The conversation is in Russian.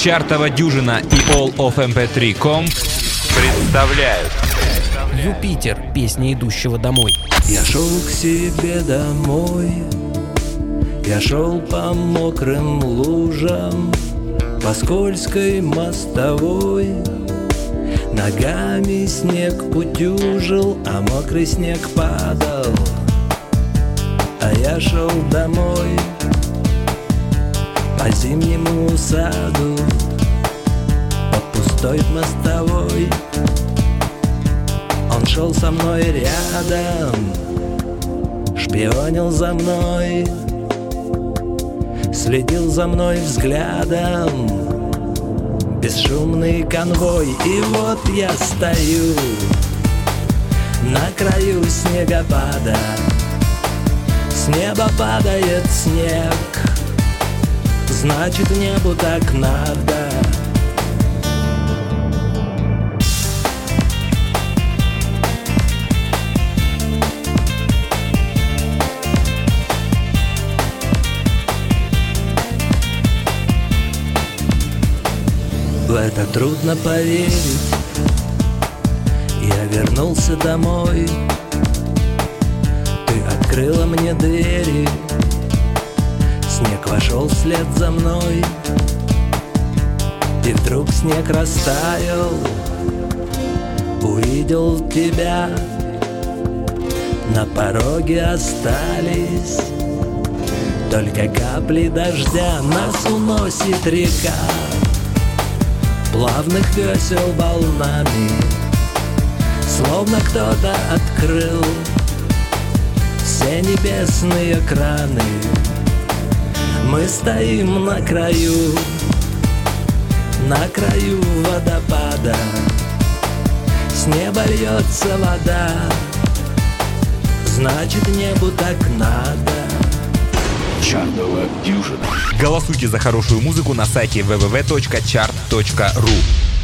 Чартова дюжина и All of MP3.com представляют Юпитер. Песня идущего домой. Я шел к себе домой, я шел по мокрым лужам, по скользкой мостовой. Ногами снег утюжил, а мокрый снег падал. А я шел домой по зимнему саду, по пустой мостовой. Он шел со мной рядом, шпионил за мной, следил за мной взглядом. Бесшумный конвой, и вот я стою на краю снегопада. С неба падает снег, значит, небу так надо. В это трудно поверить. Я вернулся домой, ты открыла мне двери, снег вошел вслед за мной. И вдруг снег растаял, увидел тебя. На пороге остались только капли дождя. Нас уносит река плавных весел волнами, словно кто-то открыл все небесные краны. Мы стоим на краю водопада. С неба льется вода, значит, небу так надо. Чартова дюжина. Голосуйте за хорошую музыку на сайте www.chart.ru.